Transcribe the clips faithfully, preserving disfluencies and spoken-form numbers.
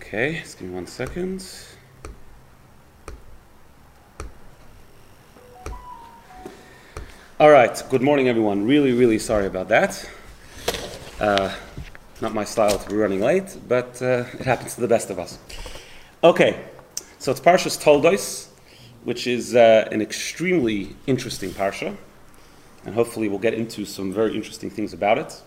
Okay, just give me one second. All right, good morning, everyone. Really, really sorry about that. Uh, not my style to be running late, but uh, it happens to the best of us. Okay, so it's Parshas Toldos, which is uh, an extremely interesting parsha, and hopefully we'll get into some very interesting things about it.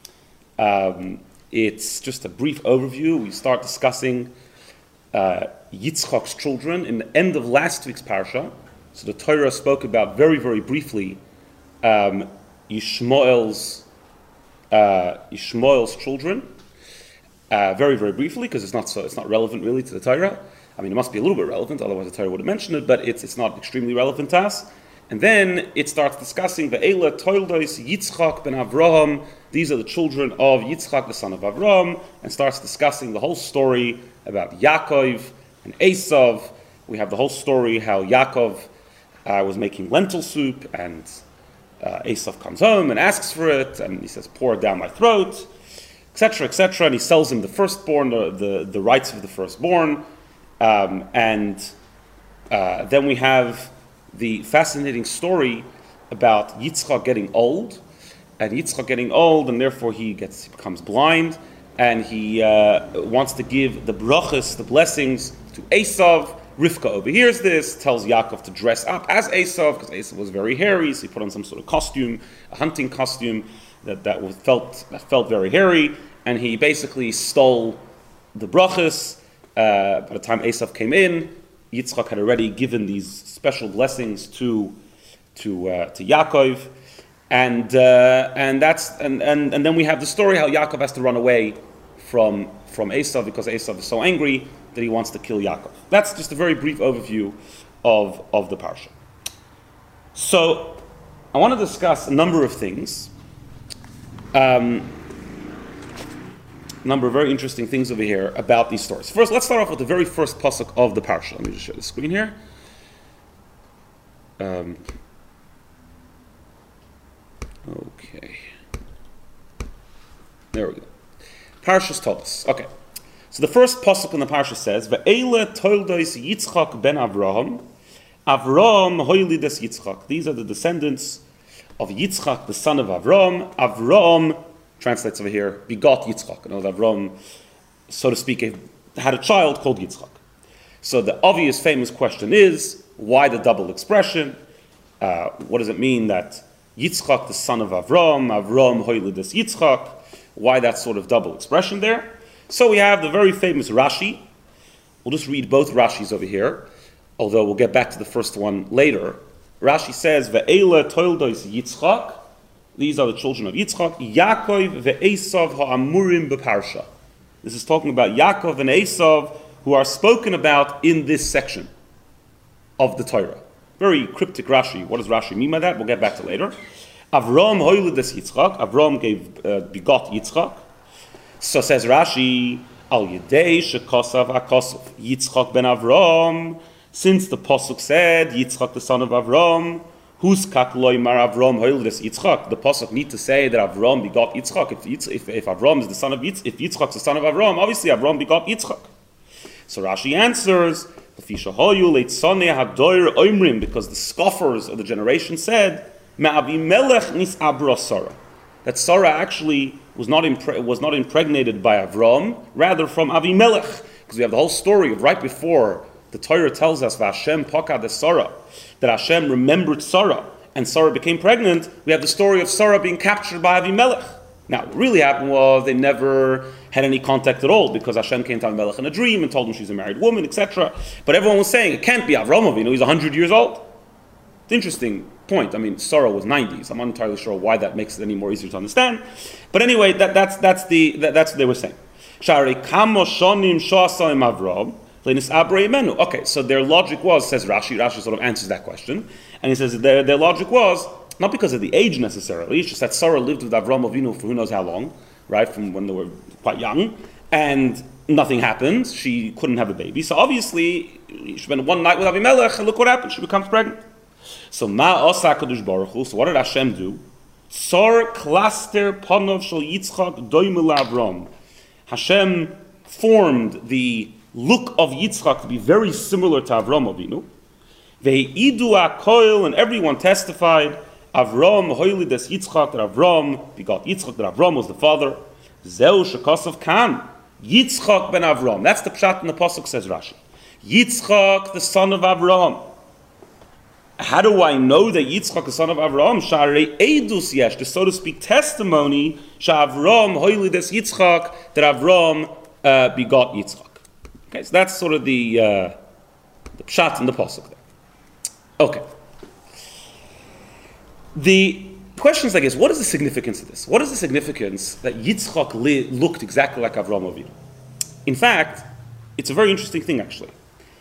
Um, it's just a brief overview. We start discussing uh, Yitzchak's children in the end of last week's parsha. So the Torah spoke about very, very briefly um, Yishmael's uh, Yishmael's children, uh, very, very briefly, because it's not so it's not relevant really to the Torah. I mean, it must be a little bit relevant, otherwise the Torah would have mentioned it, but it's it's not extremely relevant to us. And then it starts discussing Ve'ela Toldos Yitzchak ben Avraham. These are the children of Yitzchak, the son of Avraham, and starts discussing the whole story about Yaakov and Esav. We have the whole story how Yaakov uh, was making lentil soup, and uh, Esav comes home and asks for it, and he says, "Pour it down my throat," et cetera, et cetera. And he sells him the firstborn, the the, the rights of the firstborn, um, and uh, then we have the fascinating story about Yitzchak getting old, and Yitzchak getting old, and therefore he gets he becomes blind, and he uh, wants to give the brachas, the blessings, to Esav. Rivka overhears this, tells Yaakov to dress up as Esav, because Esav was very hairy, so he put on some sort of costume, a hunting costume that, that was, felt that felt very hairy, and he basically stole the brachas. Uh, by the time Esav came in, Yitzchak had already given these special blessings to to uh, to Yaakov, and uh, and that's and, and and then we have the story how Yaakov has to run away from from Esav because Esav is so angry that he wants to kill Yaakov. That's just a very brief overview of of the parsha. So I want to discuss a number of things. Um, number of very interesting things over here about these stories. First, let's start off with the very first pasuk of the parsha. Let me just share the screen here. Um, okay. There we go. Parshas Toldos. Okay. So the first pasuk in the parsha says, Ve'ele Toldos Yitzchak ben Avraham, Avraham hoilides Yitzchak. These are the descendants of Yitzchak, the son of Avraham. Avraham translates over here, begot Yitzchak. You know, Avraham, so to speak, had a child called Yitzchak. So the obvious, famous question is, why the double expression? Uh, what does it mean that Yitzchak, the son of Avraham, Avraham hoilides Yitzchak? Why that sort of double expression there? So we have the very famous Rashi. We'll just read both Rashis over here, although we'll get back to the first one later. Rashi says, Ve'ele Toldos Yitzchak. These are the children of Yitzchak. Yaakov ve'Esav ha'amurim beparsha. This is talking about Yaakov and Esav, who are spoken about in this section of the Torah. Very cryptic Rashi. What does Rashi mean by that? We'll get back to later. Avram hoilides Yitzchak. Avram gave uh, begot Yitzchak. So says Rashi, Al Yedei shekosav hakosav Yitzchak ben Avram. Since the pasuk said Yitzchak the son of Avram, who's kakloy mar Avram hoilides Yitzchak? The pasuk need to say that Avram begot Yitzchak. If, Yitz, if if Avram is the son of Yitzchak, if Yitzchak's the son of Avram, obviously Avram begot Yitzchak. So Rashi answers, because the scoffers of the generation said, Me'avimelech nis abra Sarah. That Sarah actually was not impre- was not impregnated by Avram, rather from Avimelech, because we have the whole story of right before the Torah tells us Hashem pakad Sarah, that Hashem remembered Sarah, and Sarah became pregnant. We have the story of Sarah being captured by Avimelech. Now, what really happened was they never had any contact at all, because Hashem came to Avimelech in a dream and told him she's a married woman, et cetera. But everyone was saying it can't be Avram Avinu; he's a hundred years old. It's interesting point. I mean, Sarah was ninety, so I'm not entirely sure why that makes it any more easier to understand. But anyway, that, that's that's the that, that's what they were saying. Okay, so their logic was, says Rashi. Rashi sort of answers that question, and he says their their logic was not because of the age necessarily. It's just that Sarah lived with Avram Avinu for who knows how long, right, from when they were quite young, and nothing happened. She couldn't have a baby, so obviously she spent one night with Avimelech, and look what happened. She becomes pregnant. So ma asa Kadosh Baruch Hu. So what did Hashem do? Tsar cluster panov shel Yitzchak doimel Avram. Hashem formed the look of Yitzchak to be very similar to Avram Avinu. Ve'idu ha'koil, and everyone testified, Avram hoilides Yitzchak, that Avram begot Yitzchak, that Avram was the father. Zeu shekasav kan, Yitzchak ben Avram. That's the pshat in the pasuk, says Rashi. Yitzchak, the son of Avram. How do I know that Yitzchak, the son of Avram? Sha'arei edus yesh, the so to speak testimony, Sha'avram hoilides Yitzchak, that Avram uh, begot Yitzchak. Okay, so that's sort of the uh, the pshat in the pasuk there. Okay. The question is like this: what is the significance of this? What is the significance that Yitzchak li- looked exactly like Avram Avinu? In fact, it's a very interesting thing actually.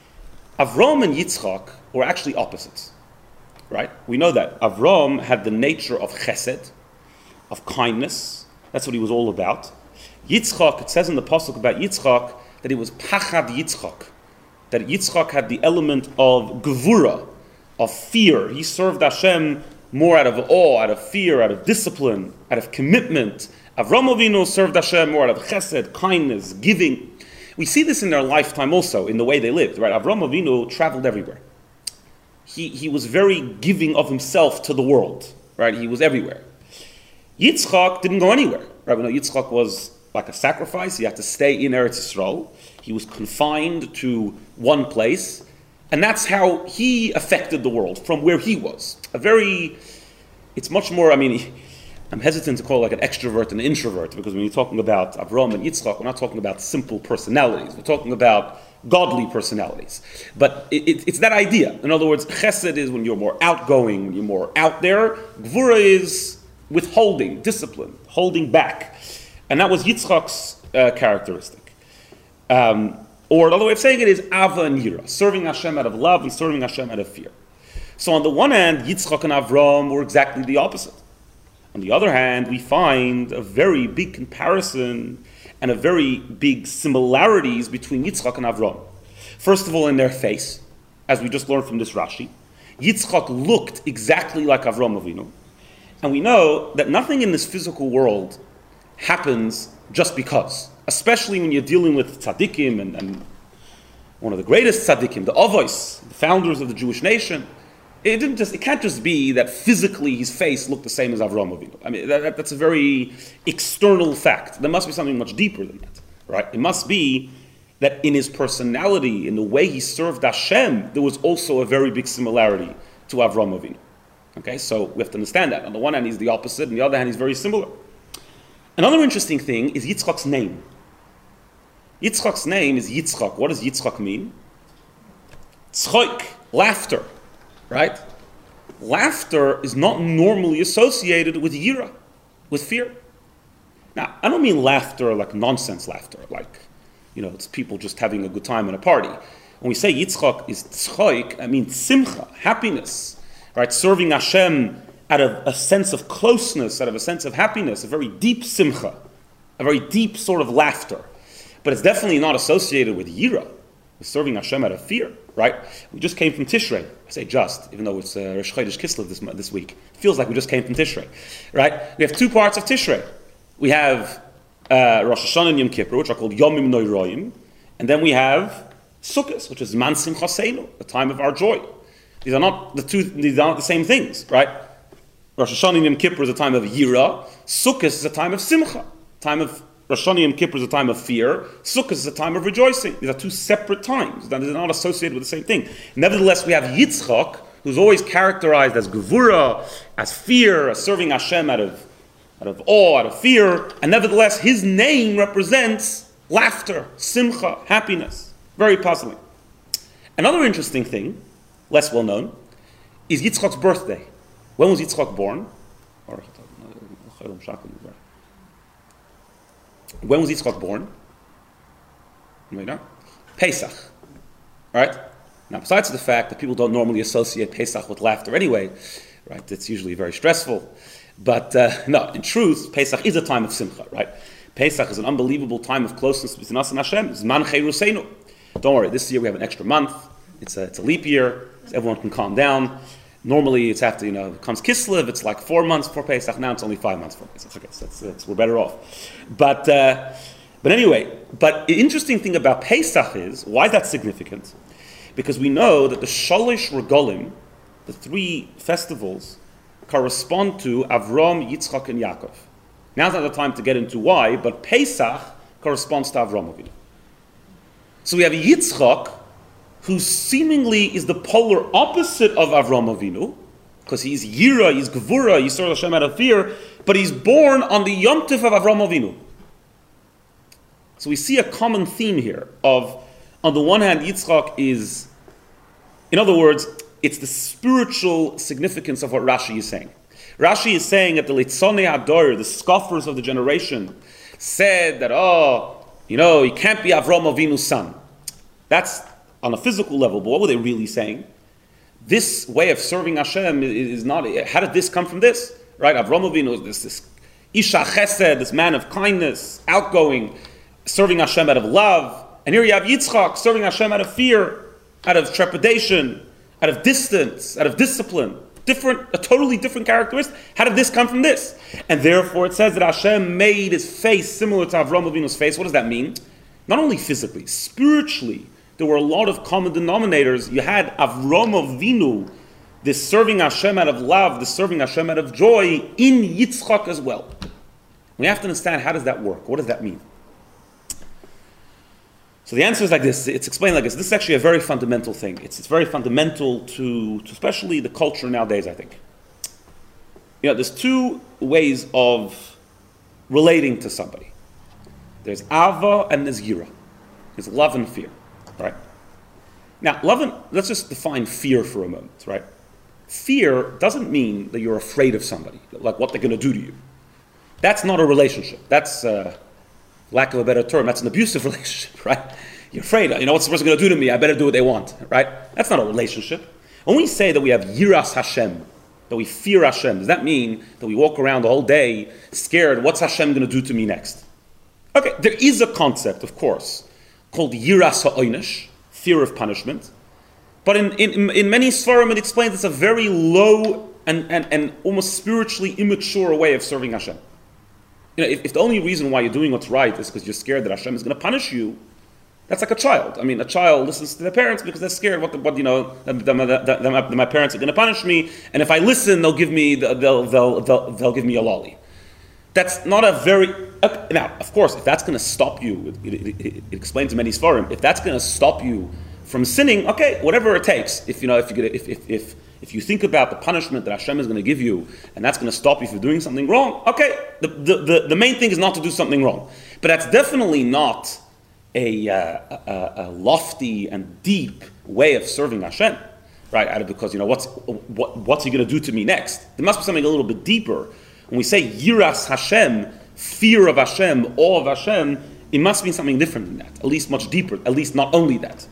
Avram and Yitzchak were actually opposites. Right? We know that. Avram had the nature of chesed, of kindness. That's what he was all about. Yitzchak, it says in the pasuk about Yitzchak that he was pachad Yitzchak. That Yitzchak had the element of gevura, of fear. He served Hashem more out of awe, out of fear, out of discipline, out of commitment. Avram Avinu served Hashem more out of chesed, kindness, giving. We see this in their lifetime also, in the way they lived. Right? Avram Avinu traveled everywhere. He, he was very giving of himself to the world, right? He was everywhere. Yitzchak didn't go anywhere, right? We know Yitzchak was like a sacrifice. He had to stay in Eretz Yisrael. He was confined to one place, and that's how he affected the world from where he was. A very, it's much more, I mean, I'm hesitant to call it like an extrovert and an introvert, because when you're talking about Avram and Yitzchak, we're not talking about simple personalities. We're talking about godly personalities. But it, it, it's that idea. In other words, chesed is when you're more outgoing, when you're more out there. Gvura is withholding, discipline, holding back. And that was Yitzchak's uh, characteristic. Um, or another way of saying it is ava and yira, serving Hashem out of love and serving Hashem out of fear. So on the one hand, Yitzchak and Avram were exactly the opposite. On the other hand, we find a very big comparison and a very big similarities between Yitzchak and Avram. First of all, in their face, as we just learned from this Rashi, Yitzchak looked exactly like Avram Avinu. And we know that nothing in this physical world happens just because, especially when you're dealing with tzaddikim and, and one of the greatest tzaddikim, the Avos, the founders of the Jewish nation. It didn't just. It can't just be that physically his face looked the same as Avram Avinu. I mean, that, that's a very external fact. There must be something much deeper than that, right? It must be that in his personality, in the way he served Hashem, there was also a very big similarity to Avram Avinu. Okay, so we have to understand that. On the one hand, he's the opposite. On the other hand, he's very similar. Another interesting thing is Yitzchak's name. Yitzchak's name is Yitzchak. What does Yitzchak mean? Tzchoik, laughter. Right? Laughter is not normally associated with yira, with fear. Now, I don't mean laughter like nonsense laughter, like, you know, it's people just having a good time at a party. When we say Yitzchak is tzchoik, I mean simcha, happiness, right? Serving Hashem out of a sense of closeness, out of a sense of happiness, a very deep simcha, a very deep sort of laughter. But it's definitely not associated with yira, with serving Hashem out of fear. Right? We just came from Tishrei. I say just, even though it's uh, Rosh Chodesh Kislev this, this week. It feels like we just came from Tishrei. Right? We have two parts of Tishrei. We have uh, Rosh Hashanah and Yom Kippur, which are called Yomim Noirayim. And then we have Sukkot, which is Man Simchaseinu, the time of our joy. These are not the two, these are not the same things, right? Rosh Hashanah and Yom Kippur is a time of Yira. Sukkot is a time of Simcha, time of Rosh Hashanah and Yom Kippur is a time of fear. Sukkot is a time of rejoicing. These are two separate times. They're not associated with the same thing. Nevertheless, we have Yitzchak, who's always characterized as gevura, as fear, as serving Hashem out of, out of awe, out of fear. And nevertheless, his name represents laughter, simcha, happiness. Very puzzling. Another interesting thing, less well known, is Yitzchak's birthday. When was Yitzchak born? When was Yitzchak born? Pesach. Right? Now, besides the fact that people don't normally associate Pesach with laughter anyway, right? It's usually very stressful. But uh, no, in truth, Pesach is a time of simcha, right? Pesach is an unbelievable time of closeness between us and Hashem. Zman Cheiruseinu. Don't worry, this year we have an extra month. It's a, it's a leap year. So everyone can calm down. Normally, it's after, you know, it comes Kislev, it's like four months for Pesach. Now it's only five months for Pesach. Okay, so that's, that's, we're better off. But uh, But anyway, but the interesting thing about Pesach is, why that's significant? Because we know that the Shalosh Regalim, the three festivals, correspond to Avram, Yitzchak, and Yaakov. Now's not the time to get into why, but Pesach corresponds to Avram Avinu. So we have Yitzchak, who seemingly is the polar opposite of Avram Avinu, because he's Yira, he's Gevura, he's Yisrael Hashem out of fear, but he's born on the Yom Tov of Avram Avinu. So we see a common theme here of, on the one hand, Yitzchak is, in other words, it's the spiritual significance of what Rashi is saying. Rashi is saying that the Litzonei Ador, the scoffers of the generation, said that, oh, you know, he can't be Avram Avinu's son. That's on a physical level, but what were they really saying? This way of serving Hashem is not, how did this come from this? Right, Avram Avinu is this, this Isha Chesed, this man of kindness, outgoing, serving Hashem out of love. And here you have Yitzchak serving Hashem out of fear, out of trepidation, out of distance, out of discipline. Different, a totally different characteristic. How did this come from this? And therefore it says that Hashem made his face similar to Avram Avinu's face. What does that mean? Not only physically, spiritually, there were a lot of common denominators. You had Avram Avinu, this serving Hashem out of love, this serving Hashem out of joy, in Yitzchak as well. We have to understand, how does that work? What does that mean? So the answer is like this. It's explained like this. This is actually a very fundamental thing. It's, it's very fundamental to, to especially the culture nowadays, I think. You know, there's two ways of relating to somebody. There's ava and there's yira. There's love and fear, right? Now, love and, let's just define fear for a moment, right? Fear doesn't mean that you're afraid of somebody, like what they're going to do to you. That's not a relationship. That's... Uh, lack of a better term, that's an abusive relationship, right? You're afraid, you know, what's the person going to do to me? I better do what they want, right? That's not a relationship. When we say that we have yiras Hashem, that we fear Hashem, does that mean that we walk around the whole day scared, what's Hashem going to do to me next? Okay, there is a concept, of course, called yiras ha'oinish, fear of punishment. But in, in, in many svarim it explains it's a very low and, and, and almost spiritually immature way of serving Hashem. You know, if, if the only reason why you're doing what's right is because you're scared that Hashem is going to punish you, that's like a child. I mean, a child listens to their parents because they're scared what, the, what you know, that, that, that, that, that, my, that my parents are going to punish me, and if I listen, they'll give me they'll they'll they'll, they'll give me a lolly. That's not a very uh, now. Of course, if that's going to stop you, it, it, it, it explains in many svarim. If that's going to stop you from sinning, okay, whatever it takes. If you know, if you get, if if if If you think about the punishment that Hashem is going to give you, and that's going to stop you from doing something wrong, okay, the, the, the, the main thing is not to do something wrong. But that's definitely not a, uh, a, a lofty and deep way of serving Hashem, right? Out of because, you know, what's, what, what's he going to do to me next? There must be something a little bit deeper. When we say yiras Hashem, fear of Hashem, awe of Hashem, it must be something different than that, at least much deeper, at least not only that.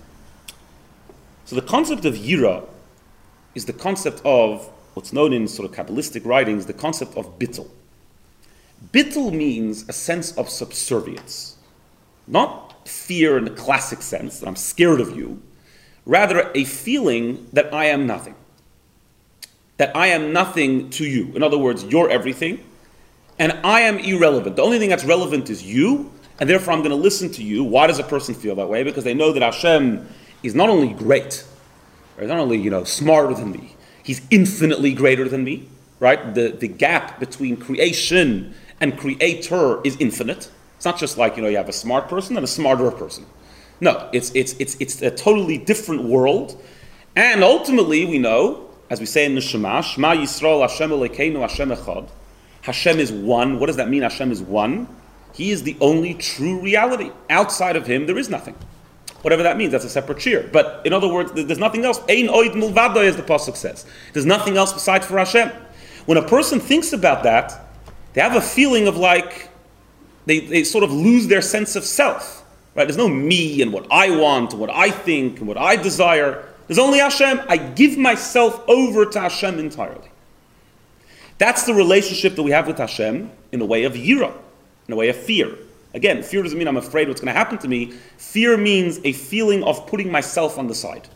So the concept of yira is the concept of what's known in sort of Kabbalistic writings, the concept of bittul. Bittul means a sense of subservience. Not fear in the classic sense, that I'm scared of you, rather a feeling that I am nothing. That I am nothing to you. In other words, you're everything, and I am irrelevant. The only thing that's relevant is you, and therefore I'm going to listen to you. Why does a person feel that way? Because they know that Hashem is not only great, or not only, you know, smarter than me, he's infinitely greater than me, right? The, the gap between creation and creator is infinite. It's not just like, you know, you have a smart person and a smarter person. No, it's, it's, it's, it's a totally different world. And ultimately, we know, as we say in the Shema, Shema Yisrael Hashem Elokeinu Hashem Echad. Hashem is one. What does that mean, Hashem is one? He is the only true reality. Outside of him, there is nothing. Whatever that means, that's a separate cheer. But in other words, there's nothing else. Ein oid mulvado, as the pasuk says. There's nothing else besides for Hashem. When a person thinks about that, they have a feeling of like, they, they sort of lose their sense of self. Right? There's no me and what I want and what I think and what I desire. There's only Hashem. I give myself over to Hashem entirely. That's the relationship that we have with Hashem in the way of yira, in the way of fear. Again, fear doesn't mean I'm afraid what's going to happen to me. Fear means a feeling of putting myself on the side.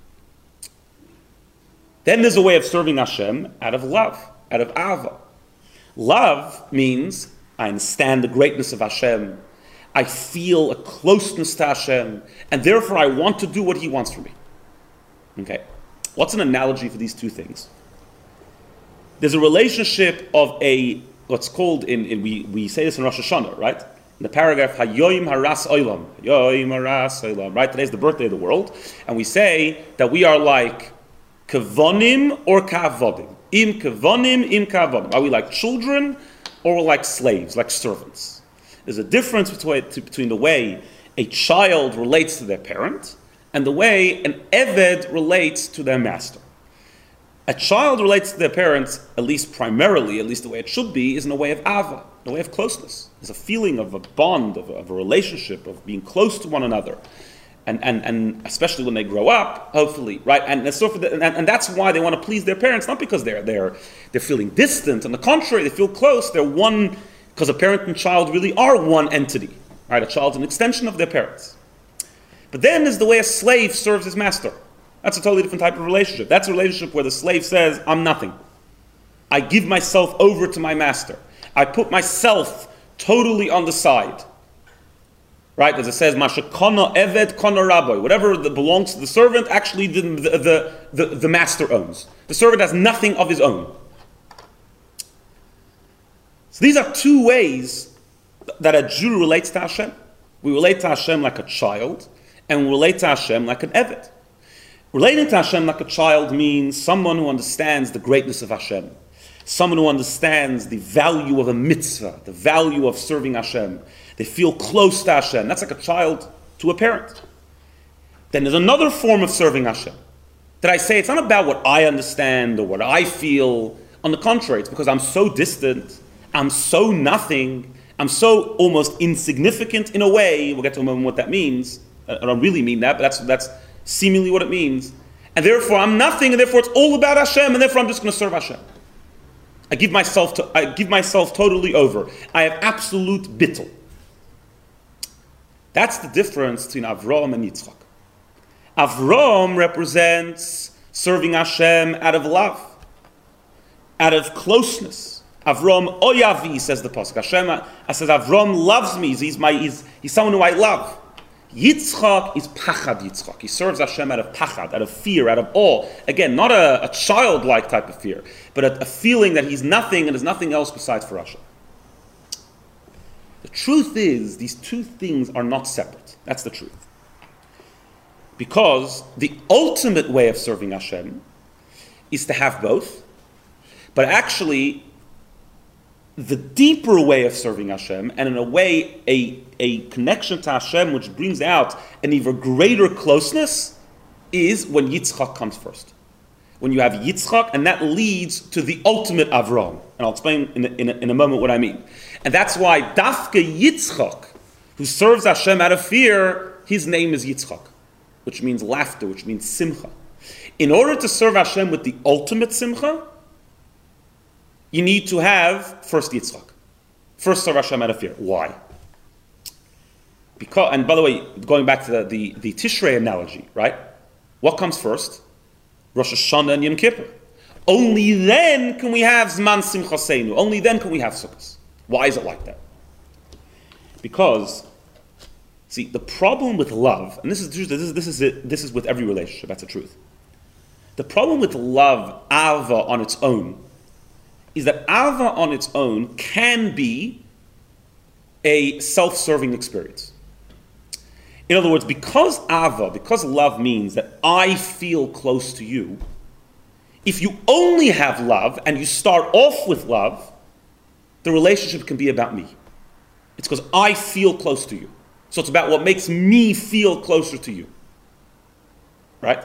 Then there's a way of serving Hashem out of love, out of ava. Love means I understand the greatness of Hashem. I feel a closeness to Hashem, and therefore I want to do what He wants from me. Okay, what's an analogy for these two things? There's a relationship of a, what's called, in, in we, we say this in Rosh Hashanah, right? In the paragraph, Hayoim Haras Olam, Hayoim Haras Olam, right? Today's the birthday of the world, and we say that we are like Kevonim or Kavodim. Im Kevonim, Im Kavodim. Are we like children or like slaves, like servants? There's a difference between, between the way a child relates to their parent and the way an Eved relates to their master. A child relates to their parents, at least primarily, at least the way it should be, is in a way of ava, in a way of closeness. There's a feeling of a bond, of a, of a relationship, of being close to one another. And, and, and especially when they grow up, hopefully, right? And, so for the, and, and that's why they want to please their parents, not because they're, they're, they're feeling distant. On the contrary, they feel close. They're one, because a parent and child really are one entity, right? A child's an extension of their parents. But then there's the way a slave serves his master. That's a totally different type of relationship. That's a relationship where the slave says, I'm nothing. I give myself over to my master. I put myself totally on the side. Right? As it says, Masha kono eved kono rabbi. Whatever that belongs to the servant, actually the, the, the, the master owns. The servant has nothing of his own. So these are two ways that a Jew relates to Hashem. We relate to Hashem like a child, and we relate to Hashem like an eved. Relating to Hashem like a child means someone who understands the greatness of Hashem, someone who understands the value of a mitzvah, the value of serving Hashem. They feel close to Hashem. That's like a child to a parent. Then there's another form of serving Hashem that I say it's not about what I understand or what I feel. On the contrary, it's because I'm so distant, I'm so nothing, I'm so almost insignificant in a way. We'll get to a moment what that means. I don't really mean that, but that's that's seemingly what it means. And therefore I'm nothing, and therefore it's all about Hashem, and therefore I'm just going to serve Hashem. I give myself to, I give myself totally over. I have absolute bittul. That's the difference between Avraham and Yitzchak. Avraham represents serving Hashem out of love, out of closeness. Avraham oyavi, says the pasuk. Hashem, I says Avraham loves me. He's my, he's, he's someone who I love. Yitzchak is pachad Yitzchak. He serves Hashem out of pachad, out of fear, out of awe. Again, not a, a childlike type of fear, but a, a feeling that he's nothing and there's nothing else besides for Hashem. The truth is, these two things are not separate. That's the truth. Because the ultimate way of serving Hashem is to have both, but actually, the deeper way of serving Hashem, and in a way, a, a connection to Hashem which brings out an even greater closeness, is when Yitzchak comes first. When you have Yitzchak, and that leads to the ultimate Avraham. And I'll explain in a, in a, in a moment what I mean. And that's why Dafka Yitzchak, who serves Hashem out of fear, his name is Yitzchak, which means laughter, which means simcha. In order to serve Hashem with the ultimate simcha, you need to have first Yitzchak. First serve Hashem out of fear. Why? Because, and by the way, going back to the, the, the Tishrei analogy, right? What comes first? Rosh Hashanah and Yom Kippur. Only then can we have Zman Simchaseinu. Only then can we have Sukkot. Why is it like that? Because, see, the problem with love, and this is this is this is it, this is with every relationship. That's the truth. The problem with love, ava on its own, is that ava on its own can be a self-serving experience. In other words, because ava, because love means that I feel close to you, if you only have love and you start off with love, the relationship can be about me. It's because I feel close to you. So it's about what makes me feel closer to you. Right?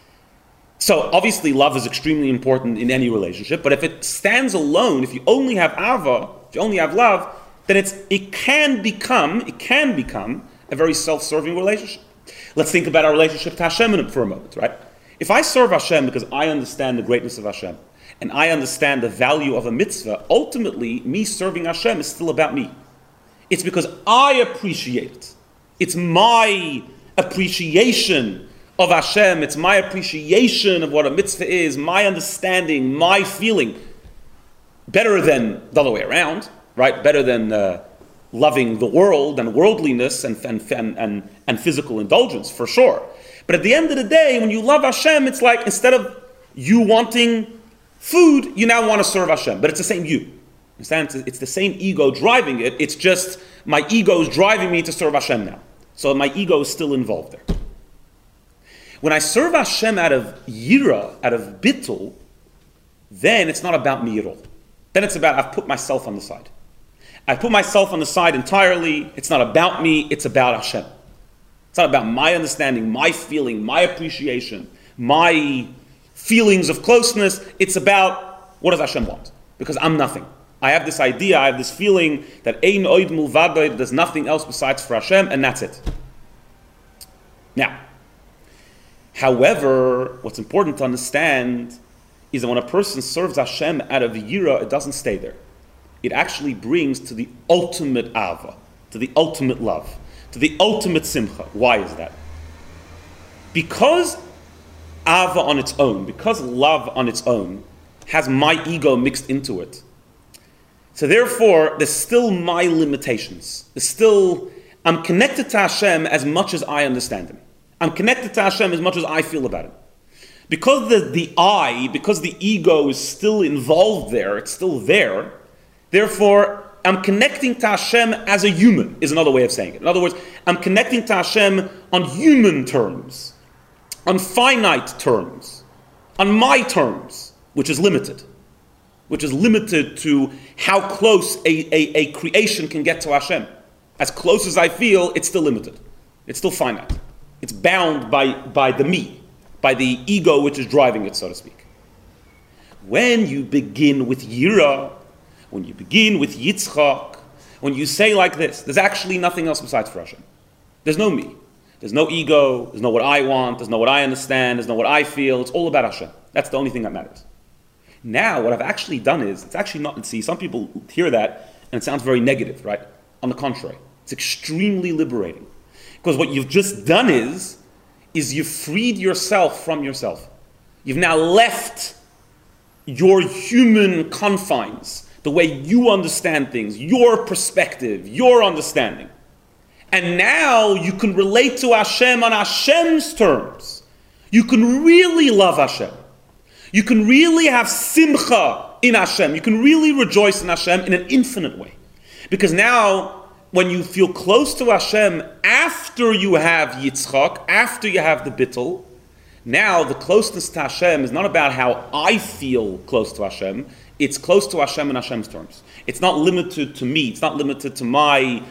So obviously love is extremely important in any relationship, but if it stands alone, if you only have ava, if you only have love, then it's it can become, it can become a very self-serving relationship. Let's think about our relationship to Hashem for a moment, right? If I serve Hashem because I understand the greatness of Hashem, and I understand the value of a mitzvah, ultimately, me serving Hashem is still about me. It's because I appreciate it. It's my appreciation of Hashem. It's my appreciation of what a mitzvah is, my understanding, my feeling. Better than the other way around, right? Better than uh, loving the world and worldliness and, and, and, and, and physical indulgence, for sure. But at the end of the day, when you love Hashem, it's like instead of you wanting food, you now want to serve Hashem. But it's the same you. Understand? It's the same ego driving it. It's just my ego is driving me to serve Hashem now. So my ego is still involved there. When I serve Hashem out of yira, out of bittul, then it's not about me at all. Then it's about I've put myself on the side. I put myself on the side entirely. It's not about me, it's about Hashem. It's not about my understanding, my feeling, my appreciation, my feelings of closeness. It's about what does Hashem want? Because I'm nothing. I have this idea, I have this feeling that ein oid mulvadoi, there's nothing else besides for Hashem, and that's it. Now, however, what's important to understand is that when a person serves Hashem out of yira, it doesn't stay there. It actually brings to the ultimate ava, to the ultimate love, to the ultimate simcha. Why is that? Because ava on its own, because love on its own has my ego mixed into it. So therefore, there's still my limitations. There's still, I'm connected to Hashem as much as I understand Him. I'm connected to Hashem as much as I feel about Him. Because the, the I, because the ego is still involved there, it's still there, therefore, I'm connecting to Hashem as a human, is another way of saying it. In other words, I'm connecting to Hashem on human terms, on finite terms, on my terms, which is limited. Which is limited to how close a, a, a creation can get to Hashem. As close as I feel, it's still limited. It's still finite. It's bound by, by the me, by the ego which is driving it, so to speak. When you begin with Yira, when you begin with Yitzchak, when you say like this, there's actually nothing else besides for Hashem. There's no me. There's no ego. There's no what I want. There's no what I understand. There's no what I feel. It's all about Hashem. That's the only thing that matters. Now, what I've actually done is, it's actually not, see, some people hear that and it sounds very negative, right? On the contrary, it's extremely liberating. Because what you've just done is, is you've freed yourself from yourself. You've now left your human confines, the way you understand things, your perspective, your understanding. And now you can relate to Hashem on Hashem's terms. You can really love Hashem. You can really have simcha in Hashem. You can really rejoice in Hashem in an infinite way. Because now, when you feel close to Hashem after you have Yitzchak, after you have the bittul, now the closeness to Hashem is not about how I feel close to Hashem. It's close to Hashem in Hashem's terms. It's not limited to me. It's not limited to my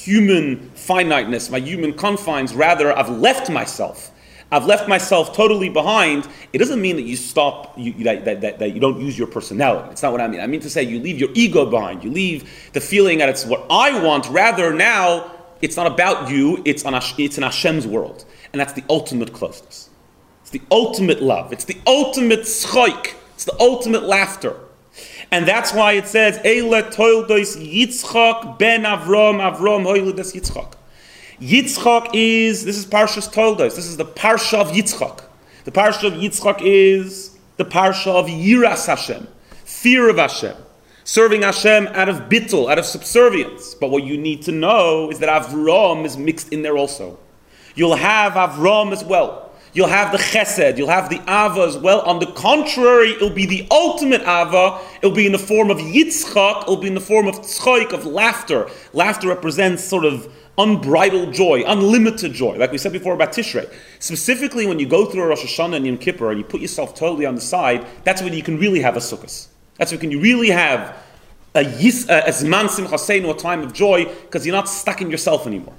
human finiteness, my human confines. Rather, I've left myself. I've left myself totally behind. It doesn't mean that you stop, you, that, that, that, that you don't use your personality. It's not what I mean. I mean to say you leave your ego behind. You leave the feeling that it's what I want. Rather, now, it's not about you. It's, on, it's in Hashem's world. And that's the ultimate closeness. It's the ultimate love. It's the ultimate schoik. It's the ultimate laughter. And that's why it says, Eile toildos Yitzchak ben Avram, Avram hoilides Yitzchak. Yitzchak is, this is Parshas Toldos, this is the Parsha of Yitzchak. The Parsha of Yitzchak is the Parsha of Yiras Hashem, fear of Hashem, serving Hashem out of bittul, out of subservience. But what you need to know is that Avram is mixed in there also. You'll have Avram as well. You'll have the chesed, you'll have the ava as well. On the contrary, it'll be the ultimate ava. It'll be in the form of Yitzchak, it'll be in the form of tzchoik, of laughter. Laughter represents sort of unbridled joy, unlimited joy, like we said before about Tishrei. Specifically, when you go through Rosh Hashanah and Yom Kippur and you put yourself totally on the side, that's when you can really have a sukkos. That's when you really have a yis, a zman simchaseinu, a time of joy, because you're not stuck in yourself anymore.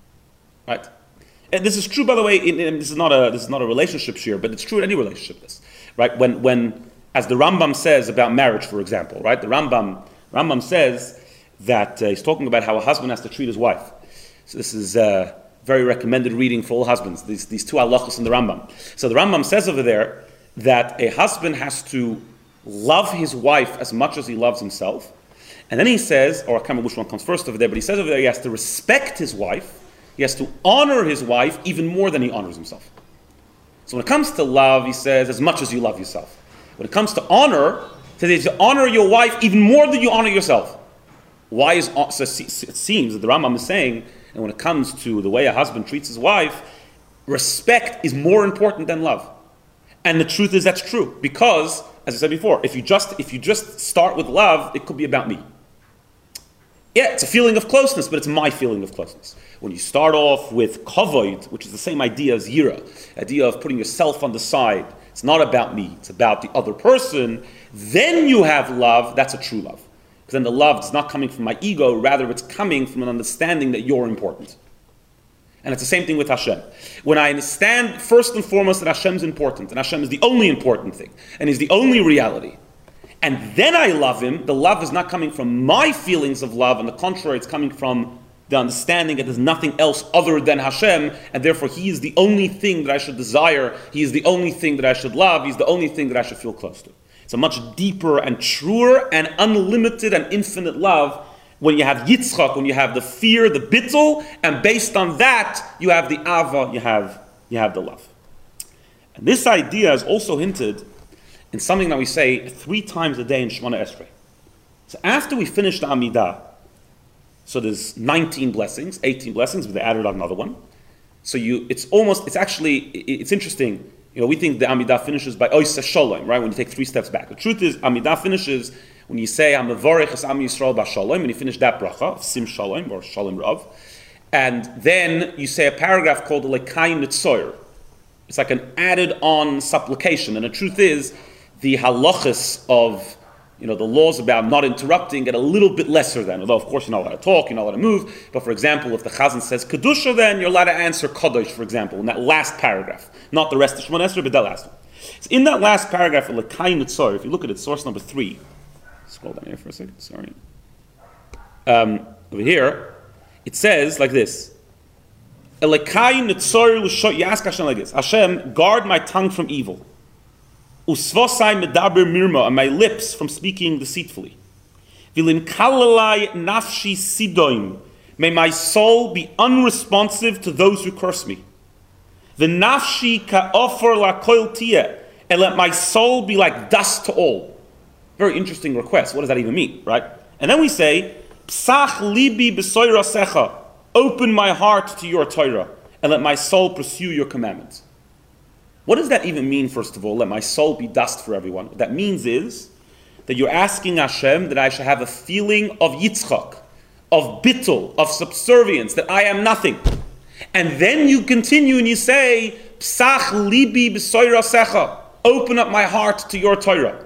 Right? And this is true, by the way. In, in, this is not a this is not a relationship share, but it's true in any relationship. This, right? When when as the Rambam says about marriage, for example, right? The Rambam Rambam says that uh, he's talking about how a husband has to treat his wife. So this is a very recommended reading for all husbands, these, these two halachos in the Rambam. So the Rambam says over there that a husband has to love his wife as much as he loves himself. And then he says, or I can't remember which one comes first over there, but he says over there he has to respect his wife. He has to honor his wife even more than he honors himself. So when it comes to love, he says, as much as you love yourself. When it comes to honor, he says you have to honor your wife even more than you honor yourself. Why is so it seems that the Rambam is saying, and when it comes to the way a husband treats his wife, respect is more important than love. And the truth is that's true. Because, as I said before, if you just if you just start with love, it could be about me. Yeah, it's a feeling of closeness, but it's my feeling of closeness. When you start off with kavod, which is the same idea as yira, idea of putting yourself on the side, it's not about me, it's about the other person, then you have love, that's a true love. Because then the love is not coming from my ego, rather it's coming from an understanding that you're important. And it's the same thing with Hashem. When I understand first and foremost that Hashem's important, and Hashem is the only important thing, and is the only reality, and then I love him, the love is not coming from my feelings of love, on the contrary, it's coming from the understanding that there's nothing else other than Hashem, and therefore he is the only thing that I should desire, he is the only thing that I should love, he's the only thing that I should feel close to. It's a much deeper and truer and unlimited and infinite love when you have Yitzchak, when you have the fear, the bittul, and based on that, you have the ava, you have, you have the love. And this idea is also hinted in something that we say three times a day in Shemona Esrei. So after we finish the Amidah, so there's nineteen blessings, eighteen blessings, but they added on another one. So you, it's almost, it's actually, it's interesting. You know, we think the Amidah finishes by Oisa Shalom, right? When you take three steps back. The truth is, Amidah finishes when you say, I'm Mevorech es Am Yisrael b'Shalom, and you finish that bracha of Sim Shalom, or Shalom Rav. And then you say a paragraph called Lekayim Nitzoyer. It's like an added on supplication. And the truth is, the halachas of, you know, the laws about not interrupting get a little bit lesser then. Although, of course, you're not allowed to talk, you're not allowed to move. But, for example, if the Chazan says Kedusha, then you're allowed to answer Kadosh, for example, in that last paragraph. Not the rest of Shemona Esrei, but that last one. So in that last paragraph of Lekayim Nitzoyer, if you look at it, source number three, scroll down here for a second, sorry. Um, over here, it says like this. Elekayim Nitzoyer, you ask Hashem like this. Hashem, guard my tongue from evil. Usvosai medaber mirma, and my lips from speaking deceitfully. Vilim kalalai nafshi sidoim, may my soul be unresponsive to those who curse me. The nafshi ka'ofer la koil tia, and let my soul be like dust to all. Very interesting request. What does that even mean, right? And then we say, Psach libi b'soira secha, open my heart to your Torah, and let my soul pursue your commandments. What does that even mean, first of all? Let my soul be dust for everyone. What that means is that you're asking Hashem that I should have a feeling of yitzchak, of bittul, of subservience, that I am nothing. And then you continue and you say, Psach libi b'soira secha, open up my heart to your Torah.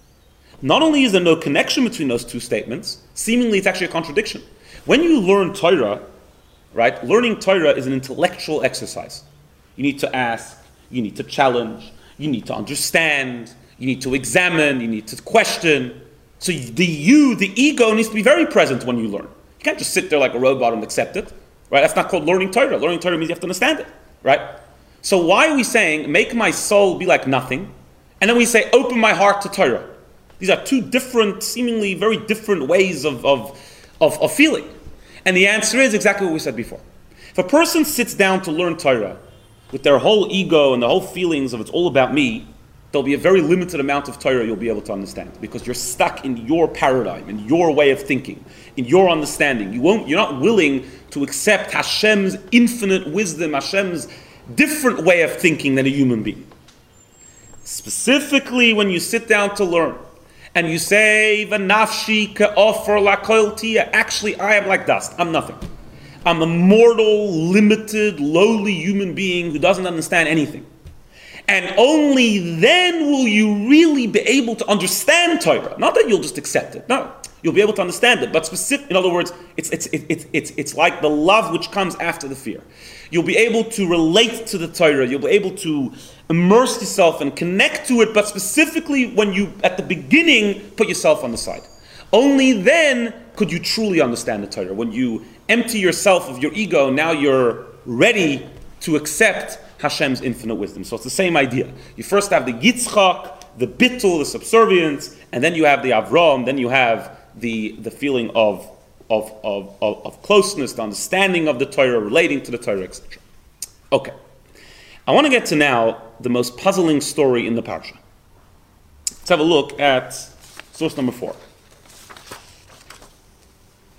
Not only is there no connection between those two statements, seemingly it's actually a contradiction. When you learn Torah, right, learning Torah is an intellectual exercise. You need to ask, you need to challenge, you need to understand, you need to examine, you need to question. So the you, the ego, needs to be very present when you learn. You can't just sit there like a robot and accept it, right? That's not called learning Torah. Learning Torah means you have to understand it, right? So why are we saying, make my soul be like nothing, and then we say, open my heart to Torah? These are two different, seemingly very different ways of, of, of, of feeling. And the answer is exactly what we said before. If a person sits down to learn Torah with their whole ego and the whole feelings of it's all about me, there'll be a very limited amount of Torah you'll be able to understand, because you're stuck in your paradigm, in your way of thinking, in your understanding. You won't, you're not willing to accept Hashem's infinite wisdom, Hashem's different way of thinking than a human being. Specifically when you sit down to learn, and you say, "V'nafshi ka'ofer la'kol tia." Actually, I am like dust. I'm nothing. I'm a mortal, limited, lowly human being who doesn't understand anything. And only then will you really be able to understand Torah. Not that you'll just accept it. No, you'll be able to understand it. But specific, in other words, it's it's it's it's it's like the love which comes after the fear. You'll be able to relate to the Torah. You'll be able to immerse yourself and connect to it, but specifically when you, at the beginning, put yourself on the side. Only then could you truly understand the Torah. When you empty yourself of your ego, now you're ready to accept Hashem's infinite wisdom. So it's the same idea. You first have the Yitzchak, the bittul, the subservience, and then you have the Avram, then you have the, the feeling of, of, of, of, of closeness, the understanding of the Torah, relating to the Torah, et cetera. Okay. I want to get to now the most puzzling story in the parsha. Let's have a look at source number four.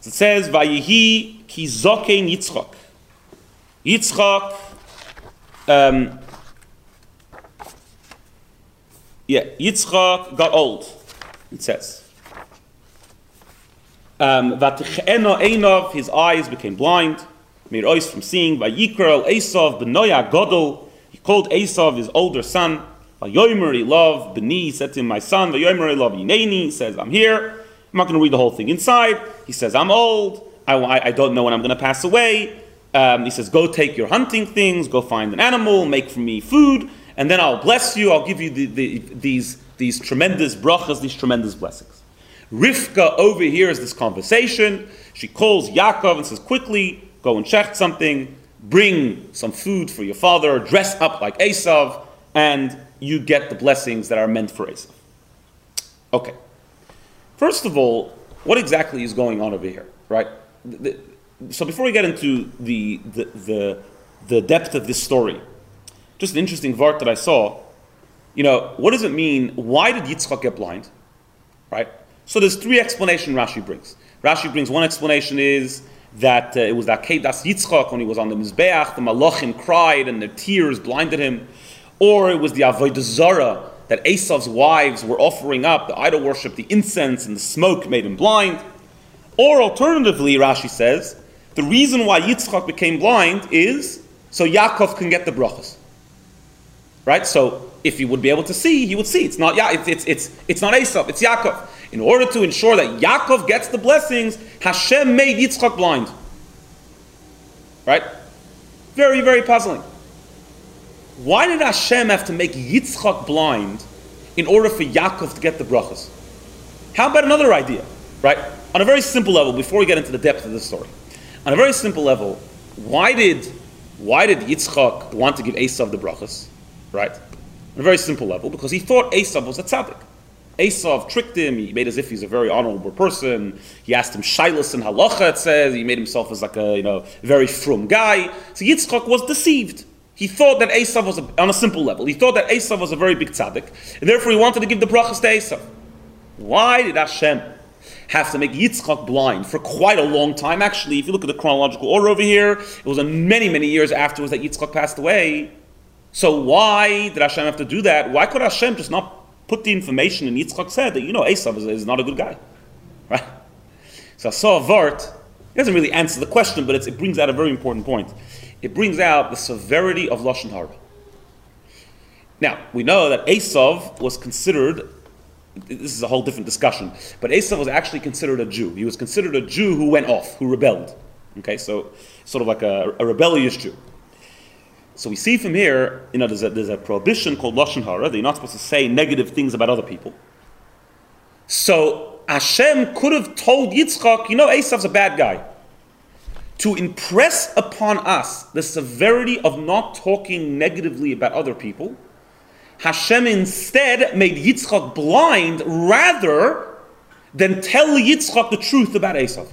So it says, Vayehi ki zokein Yitzchak. Yitzchak, um, yeah, Yitzchak got old, it says. Um, Vaticheno Einov, his eyes became blind. Made ois from seeing. Vayikral Esav benoya Godel. He called Esav his older son. Vayomer, he loved Beni. He said to him, my son. Vayomer, he loved Yineni. He says, I'm here. I'm not going to read the whole thing inside. He says, I'm old. I, I, I don't know when I'm going to pass away. Um, he says, go take your hunting things. Go find an animal. Make for me food. And then I'll bless you. I'll give you the, the, these, these tremendous brachas, these tremendous blessings. Rivka overhears this conversation. She calls Yaakov and says, quickly, go and check something, bring some food for your father, dress up like Esav, and you get the blessings that are meant for Esav. Okay. First of all, what exactly is going on over here, right? The, the, so before we get into the, the, the, the depth of this story, just an interesting vart that I saw, you know, what does it mean? Why did Yitzchak get blind, right? So there's three explanations Rashi brings. Rashi brings one explanation is that uh, it was that Kedas Yitzchak when he was on the Mizbeach, the Malachim cried and their tears blinded him. Or it was the Avodah Zarah that Esav's wives were offering up, the idol worship, the incense and the smoke made him blind. Or alternatively, Rashi says, the reason why Yitzchak became blind is so Yaakov can get the brachas. Right? So if he would be able to see, he would see. It's not, it's, it's, it's, it's not Esav, it's Yaakov. In order to ensure that Yaakov gets the blessings, Hashem made Yitzchak blind. Right? Very, very puzzling. Why did Hashem have to make Yitzchak blind in order for Yaakov to get the brachas? How about another idea? Right? On a very simple level, before we get into the depth of the story. On a very simple level, why did, why did Yitzchak want to give Esav the brachas? Right? On a very simple level, because he thought Esav was a tzaddik. Esav tricked him, he made as if he's a very honorable person, he asked him shailas and halacha, it says, he made himself as like a, you know, very frum guy. So Yitzchak was deceived. He thought that Esav was, a, on a simple level, he thought that Esav was a very big tzaddik, and therefore he wanted to give the brachas to Esav. Why did Hashem have to make Yitzchak blind for quite a long time? Actually, if you look at the chronological order over here, it was many, many years afterwards that Yitzchak passed away. So why did Hashem have to do that? Why could Hashem just not put the information in Yitzchak's head that, you know, Esav is, is not a good guy? Right? So I saw a vart. It doesn't really answer the question, but it's, it brings out a very important point. It brings out the severity of Lashon Hara. Now, we know that Esav was considered, this is a whole different discussion, but Esav was actually considered a Jew. He was considered a Jew who went off, who rebelled. Okay, so sort of like a, a rebellious Jew. So we see from here, you know, there's a, there's a prohibition called Lashon Hara, that you're not supposed to say negative things about other people. So Hashem could have told Yitzchak, you know, Esav's a bad guy. To impress upon us the severity of not talking negatively about other people, Hashem instead made Yitzchak blind rather than tell Yitzchak the truth about Esav.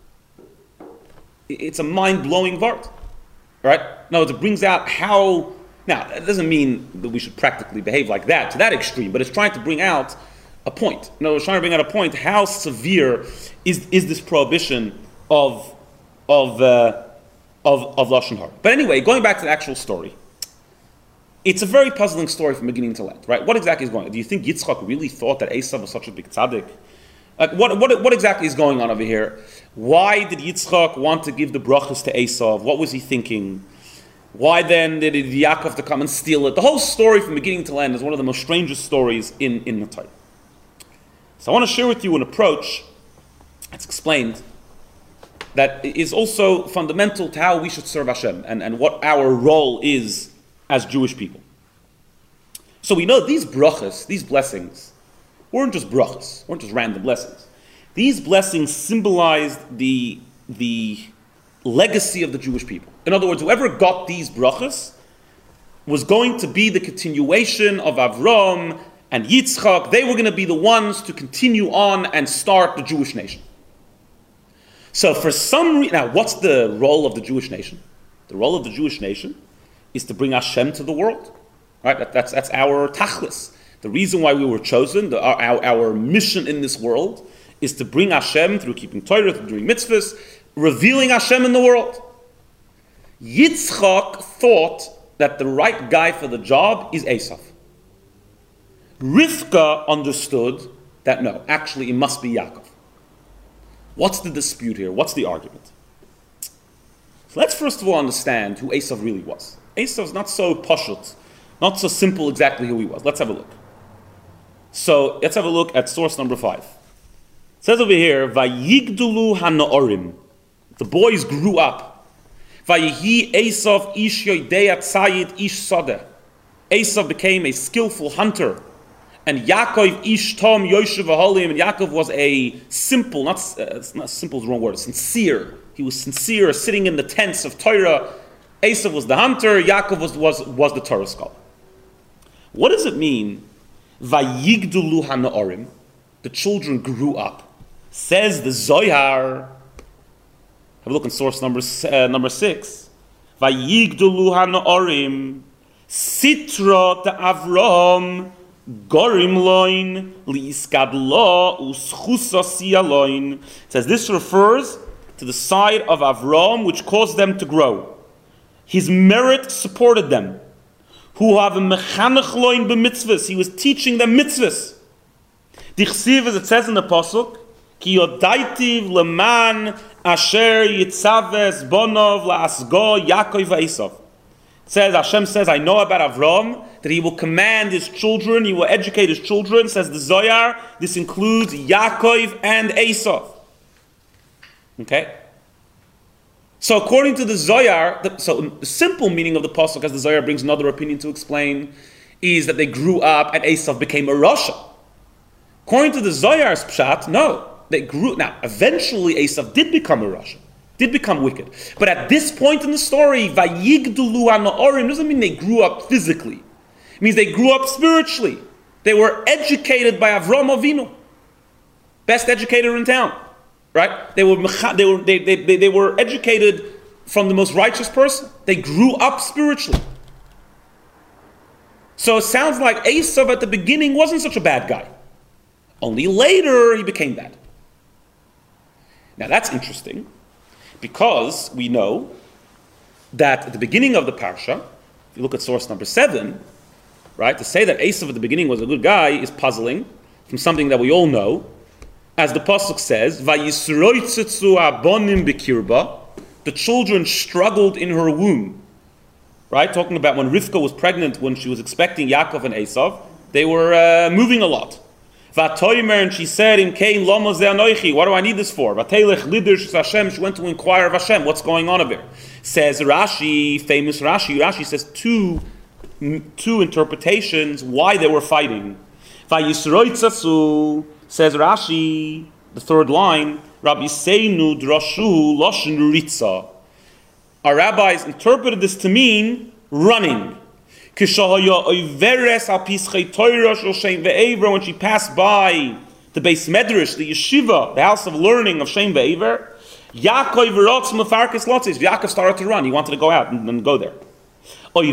It's a mind-blowing vart. Right? No, it brings out how, now, it doesn't mean that we should practically behave like that, to that extreme, but it's trying to bring out a point. No, it's trying to bring out a point, how severe is, is this prohibition of, of, uh, of, of Lashon Hara. But anyway, going back to the actual story, it's a very puzzling story from beginning to end, right? What exactly is going on? Do you think Yitzchak really thought that Esav was such a big tzaddik? Like, what, what, what exactly is going on over here? Why did Yitzchak want to give the brachas to Esav? What was he thinking? Why then did Yaakov have to come and steal it? The whole story from beginning to end is one of the most strangest stories in, in the Torah. So I want to share with you an approach that's explained that is also fundamental to how we should serve Hashem and, and what our role is as Jewish people. So we know these brachas, these blessings, weren't just brachas, weren't just random blessings. These blessings symbolized the, the legacy of the Jewish people. In other words, whoever got these brachas was going to be the continuation of Avram and Yitzchak. They were going to be the ones to continue on and start the Jewish nation. So for some reason, now what's the role of the Jewish nation? The role of the Jewish nation is to bring Hashem to the world. Right? That, that's, that's our tachlis. The reason why we were chosen, the, our, our mission in this world, is to bring Hashem through keeping Torah, through doing mitzvahs, revealing Hashem in the world. Yitzchak thought that the right guy for the job is Esav. Rivka understood that no, actually it must be Yaakov. What's the dispute here? What's the argument? So let's first of all understand who Esav really was. Esav's not so pashut, not so simple exactly who he was. Let's have a look. So let's have a look at source number five. It says over here, Vayigdulu hanaorim. The boys grew up. Vayihi Esav ish yoidei tzayid ish sadeh. Esav became a skillful hunter. And Yaakov ish tom yoshev v'holim. And Yaakov was a simple, not, uh, not simple is the wrong word, sincere. He was sincere, sitting in the tents of Torah. Esav was the hunter, Yaakov was, was, was the Torah scholar. What does it mean? Vayigdulu hanaorim. The children grew up. Says the Zohar. Have a look in source number uh, number six. Vayigdulu hanaorim. Sitra de Avram. Gorim loin. Liiskadlo uschusa siyaloin. It says this refers to the side of Avram which caused them to grow. His merit supported them. Who have a mechanech loin b'mitzvahs. He was teaching them mitzvahs. Dichsiv, as it says in the pasuk, ki yodaitiv leman asher yitzaves bonov laasgo Yaakov v'Esav. It says, Hashem says, I know about Avram, that he will command his children, he will educate his children. Says the Zohar, this includes Yaakov and Esav. Okay? So according to the Zohar, the, so the simple meaning of the pasuk, as the Zohar brings another opinion to explain, is that they grew up and Esav became a Rasha. According to the Zohar's pshat, no. They grew, now, eventually Esav did become a Rasha, did become wicked. But at this point in the story, Vayigdulu hanaorim doesn't mean they grew up physically. It means they grew up spiritually. They were educated by Avram Avinu, best educator in town. Right? They were they were they, they, they were educated from the most righteous person. They grew up spiritually. So it sounds like Esav at the beginning wasn't such a bad guy. Only later he became bad. Now that's interesting, because we know that at the beginning of the parsha, if you look at source number seven, right, to say that Esav at the beginning was a good guy is puzzling from something that we all know. As the pasuk says, "Vayisroitzetzu abonim b'kirba," the children struggled in her womb. Right, talking about when Rivka was pregnant, when she was expecting Yaakov and Esav, they were uh, moving a lot. Vatoimer, and she said, "In kein lama ze anoichi, what do I need this for?" Vatelech lidish Hashem. She went to inquire of Hashem, what's going on over there. Says Rashi, famous Rashi. Rashi says two, two interpretations why they were fighting. Vayisroitzetzu. Says Rashi, the third line, Rabbi Seinu drashu loshen ritza. Our rabbis interpreted this to mean running. When she passed by the Beis Medrash, the yeshiva, the house of learning of Shem Ve'ever, Yaakov started to run. He wanted to go out and, and go there. When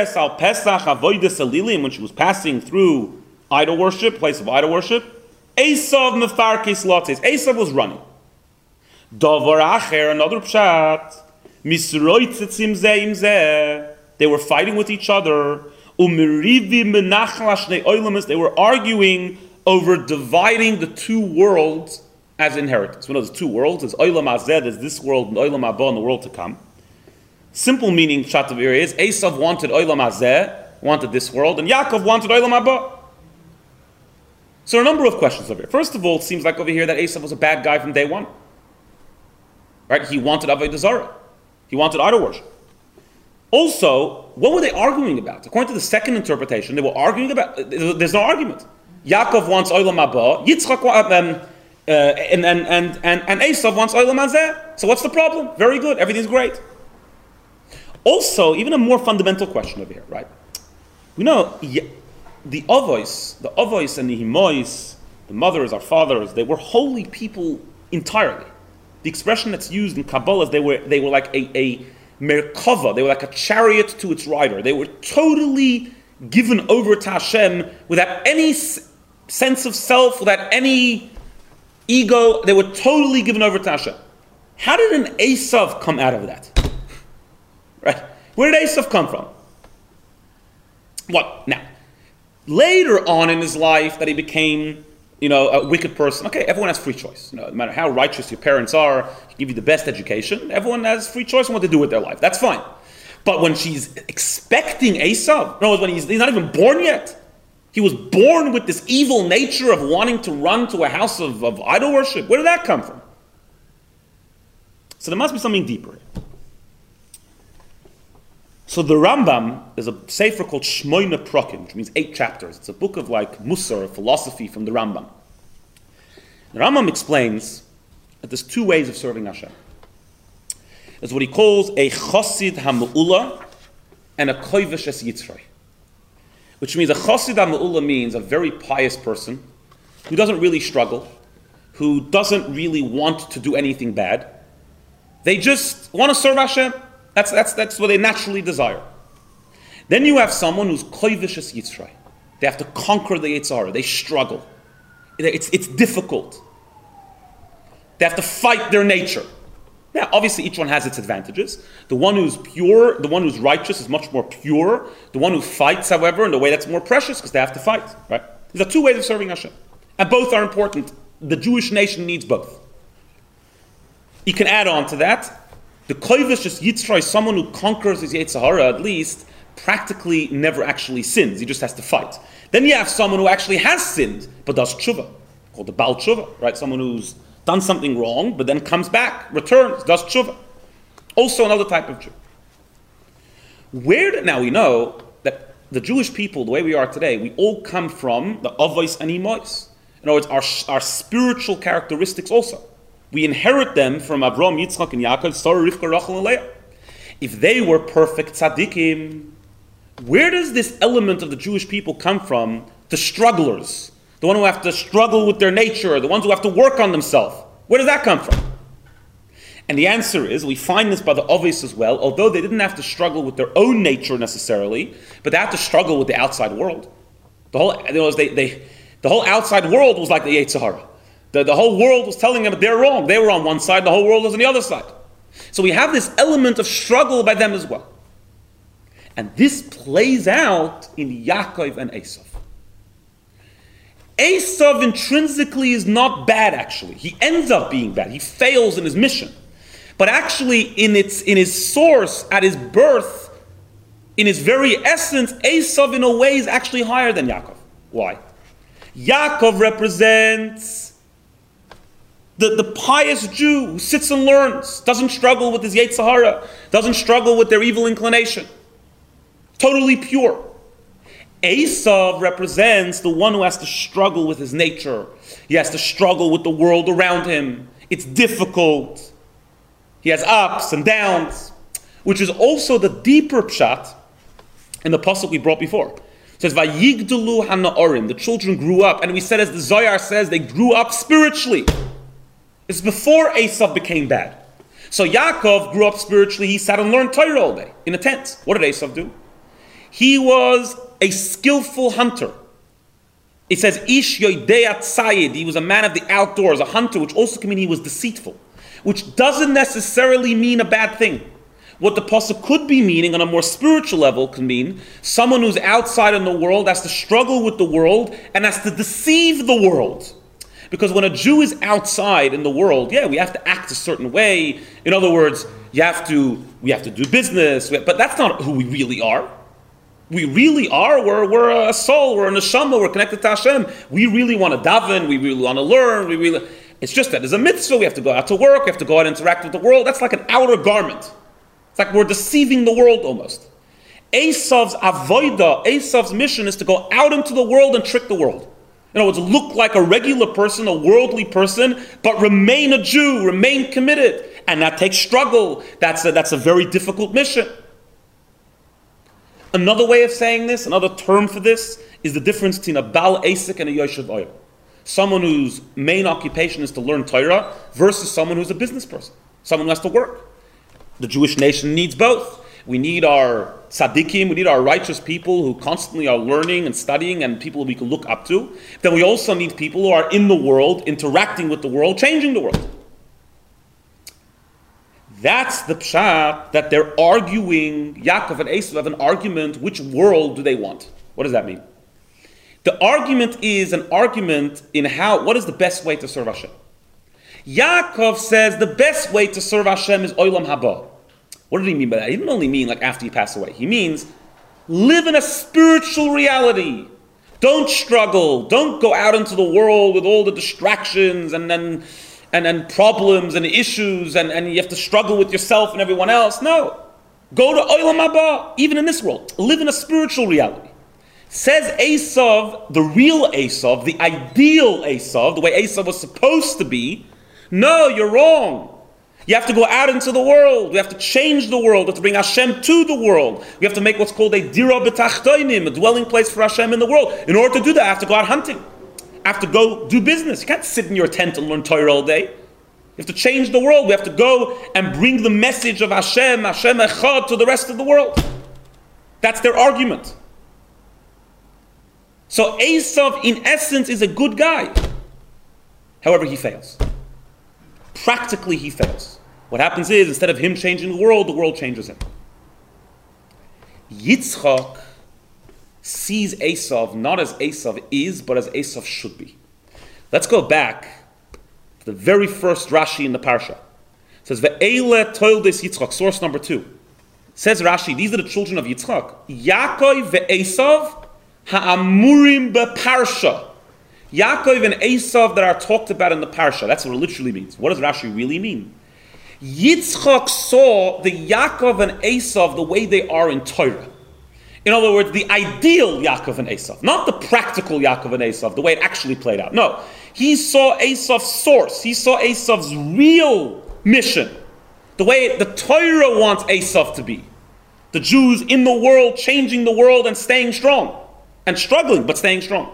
she was passing through idol worship, place of idol worship, Esav mefarkes lotes. Esav was running. Davar acher, another pshat. Misroitzetzim ze im ze. They were fighting with each other. Umirivi menachal shnei oilamis. They were arguing over dividing the two worlds as inheritance. We know there's two worlds. There's oilam hazeh, there's this world, and oilam haba, and the world to come. Simple meaning pshat of here is Esav wanted oilam hazeh, wanted this world, and Yaakov wanted oilam haba. So a number of questions over here. First of all, it seems like over here that Esav was a bad guy from day one. Right? He wanted Avodah Zarah. He wanted idol worship. Also, what were they arguing about? According to the second interpretation, they were arguing about, there's no argument. Yaakov wants Olam Haba, Yitzchak, um, uh, and, and, and, and, and Esav wants Olam Hazeh. So what's the problem? Very good, everything's great. Also, even a more fundamental question over here, right? We know the Avos, the Avos and the Himois, the mothers, our fathers, they were holy people entirely. The expression that's used in Kabbalah is they were they were like a, a merkava, they were like a chariot to its rider. They were totally given over to Hashem without any s- sense of self, without any ego, they were totally given over to Hashem. How did an Esav come out of that? Right? Where did Esav come from? What? Now, later on in his life that he became, you know, a wicked person. Okay, everyone has free choice. You know, no matter how righteous your parents are, give you the best education, everyone has free choice on what to do with their life. That's fine. But when she's expecting Esav, no, when he's, he's not even born yet. He was born with this evil nature of wanting to run to a house of, of idol worship. Where did that come from? So there must be something deeper here. So the Rambam, there's a sefer called Shmoyne Prokim, which means eight chapters. It's a book of like Musar, philosophy from the Rambam. The Rambam explains that there's two ways of serving Hashem. There's what he calls a Chosid HaMe'ula and a Koivish Es Yitzray. Which means a Chosid HaMe'ula means a very pious person who doesn't really struggle, who doesn't really want to do anything bad. They just want to serve Hashem. That's, that's, that's what they naturally desire. Then you have someone who's Koivish Es Yitzray. They have to conquer the Yetzer Hara. They struggle. It's, it's difficult. They have to fight their nature. Now, obviously, each one has its advantages. The one who's pure, the one who's righteous is much more pure. The one who fights, however, in a way that's more precious because they have to fight. Right? These are two ways of serving Hashem. And both are important. The Jewish nation needs both. You can add on to that. The Koivish Es Yitzray, someone who conquers his Yetzer Hara, at least, practically never actually sins. He just has to fight. Then you have someone who actually has sinned, but does tshuva, called the Baal Tshuva, right? Someone who's done something wrong, but then comes back, returns, does tshuva. Also another type of Jew. Where did, now we know that the Jewish people, the way we are today, we all come from the Avos and Imois. In other words, our, our spiritual characteristics also. We inherit them from Avraham, Yitzchak, and Yaakov, Sarah, Rivka, Rachel, and Leah. If they were perfect tzaddikim, where does this element of the Jewish people come from? The strugglers. The one who have to struggle with their nature, the ones who have to work on themselves. Where does that come from? And the answer is, we find this by the Avos as well, although they didn't have to struggle with their own nature necessarily, but they had to struggle with the outside world. The whole, you know, they, they, the whole outside world was like the Yetzer Hara. The, the whole world was telling them that they're wrong. They were on one side, the whole world was on the other side. So we have this element of struggle by them as well. And this plays out in Yaakov and Esav. Esav intrinsically is not bad, actually. He ends up being bad. He fails in his mission. But actually, in its in his source, at his birth, in his very essence, Esav in a way is actually higher than Yaakov. Why? Yaakov represents the, the pious Jew who sits and learns, doesn't struggle with his Yetzer Hara, doesn't struggle with their evil inclination. Totally pure. Esav represents the one who has to struggle with his nature. He has to struggle with the world around him. It's difficult. He has ups and downs, which is also the deeper pshat in the pasuk we brought before. It says, "Vayigdulu hana'orim." The children grew up, and we said, as the Zohar says, they grew up spiritually. It's before Esav became bad. So Yaakov grew up spiritually. He sat and learned Torah all day in a tent. What did Esav do? He was a skillful hunter. It says, Ish yoidei tzayid. He was a man of the outdoors, a hunter, which also can mean he was deceitful, which doesn't necessarily mean a bad thing. What the pasuk could be meaning on a more spiritual level can mean someone who's outside in the world has to struggle with the world and has to deceive the world. Because when a Jew is outside in the world, yeah, we have to act a certain way. In other words, you have to, we have to do business, but that's not who we really are. We really are, we're, we're a soul, we're a neshama, we're connected to Hashem. We really want to daven, we really want to learn, we really, it's just that there's a mitzvah, we have to go out to work, we have to go out and interact with the world. That's like an outer garment. It's like we're deceiving the world almost. Esav's avoida, Esav's mission is to go out into the world and trick the world. In other words, look like a regular person, a worldly person, but remain a Jew, remain committed. And that takes struggle. That's a, that's a very difficult mission. Another way of saying this, another term for this, is the difference between a Baal Asik and a Yoshev Oyel. Someone whose main occupation is to learn Torah versus someone who's a business person, someone who has to work. The Jewish nation needs both. We need our tzaddikim, we need our righteous people who constantly are learning and studying and people we can look up to. Then we also need people who are in the world, interacting with the world, changing the world. That's the pshat that they're arguing. Yaakov and Esav have an argument. Which world do they want? What does that mean? The argument is an argument in how, what is the best way to serve Hashem? Yaakov says the best way to serve Hashem is Olam Haba. What did he mean by that? He didn't only mean like after you pass away. He means live in a spiritual reality. Don't struggle. Don't go out into the world with all the distractions and then and, and problems and issues and, and you have to struggle with yourself and everyone else. No. Go to Olam Haba, even in this world. Live in a spiritual reality. Says Esav, the real Esav, the ideal Esav, the way Esav was supposed to be, no, you're wrong. You have to go out into the world. We have to change the world. We have to bring Hashem to the world. We have to make what's called a dira b'tachtonim, a dwelling place for Hashem in the world. In order to do that, I have to go out hunting. I have to go do business. You can't sit in your tent and learn Torah all day. You have to change the world. We have to go and bring the message of Hashem, Hashem Echad, to the rest of the world. That's their argument. So Esav, in essence, is a good guy. However, he fails. Practically, he fails. What happens is, instead of him changing the world, the world changes him. Yitzchak sees Esav not as Esav is, but as Esav should be. Let's go back to the very first Rashi in the Parsha. It says, Ve'ele toildes Yitzchak, source number two. It says Rashi, these are the children of Yitzchak. Yaakov ve'Esav ha'amurim be'parsha. Yaakov and Esav that are talked about in the Parsha. That's what it literally means. What does Rashi really mean? Yitzchak saw the Yaakov and Esav the way they are in Torah. In other words, the ideal Yaakov and Esav, not the practical Yaakov and Esav, the way it actually played out. No, he saw Esav's source. He saw Esav's real mission, the way the Torah wants Esav to be. The Jews in the world, changing the world and staying strong, and struggling, but staying strong.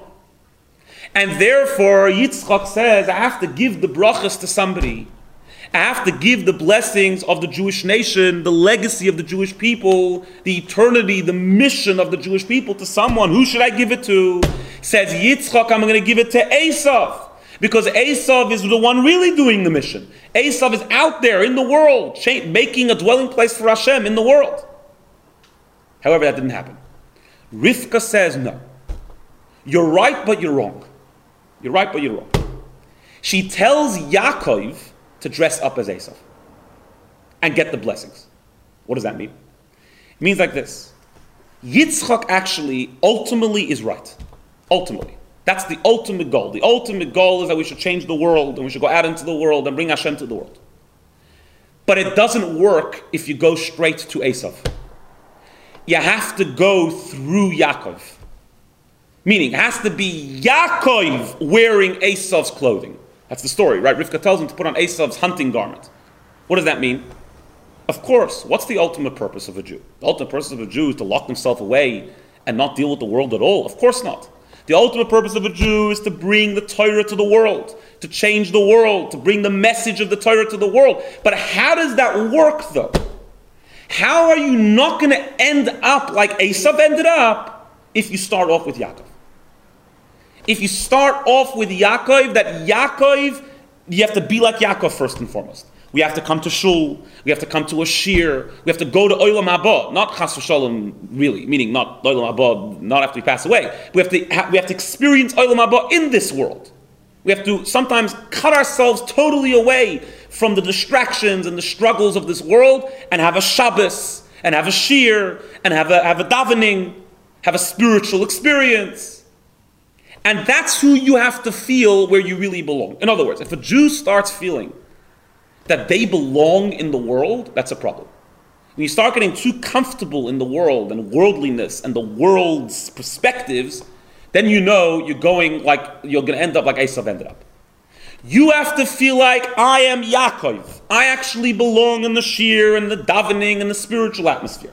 And therefore, Yitzchak says, I have to give the brachas to somebody. I have to give the blessings of the Jewish nation, the legacy of the Jewish people, the eternity, the mission of the Jewish people to someone. Who should I give it to? Says Yitzchak, I'm going to give it to Esav. Because Esav is the one really doing the mission. Esav is out there in the world, making a dwelling place for Hashem in the world. However, that didn't happen. Rivka says, no. You're right, but you're wrong. You're right, but you're wrong. She tells Yaakov to dress up as Esav and get the blessings. What does that mean? It means like this. Yitzchak actually ultimately is right. Ultimately. That's the ultimate goal. The ultimate goal is that we should change the world and we should go out into the world and bring Hashem to the world. But it doesn't work if you go straight to Esav. You have to go through Yaakov. Meaning, it has to be Yaakov wearing Esav's clothing. That's the story, right? Rivka tells him to put on Esav's hunting garment. What does that mean? Of course, what's the ultimate purpose of a Jew? The ultimate purpose of a Jew is to lock himself away and not deal with the world at all. Of course not. The ultimate purpose of a Jew is to bring the Torah to the world, to change the world, to bring the message of the Torah to the world. But how does that work, though? How are you not going to end up like Esav ended up if you start off with Yaakov? If you start off with Yaakov, that Yaakov, you have to be like Yaakov first and foremost. We have to come to shul, we have to come to a shir, we have to go to Olam Haba, not Chas v'Shalom really, meaning not Olam Haba, not after we pass away. We have to ha- we have to experience Olam Haba in this world. We have to sometimes cut ourselves totally away from the distractions and the struggles of this world and have a Shabbos, and have a shir, and have a, have a davening, have a spiritual experience. And that's who you have to feel where you really belong. In other words, if a Jew starts feeling that they belong in the world, that's a problem. When you start getting too comfortable in the world and worldliness and the world's perspectives, then you know you're going like, you're going to end up like Esav ended up. You have to feel like, I am Yaakov. I actually belong in the shir and the davening and the spiritual atmosphere.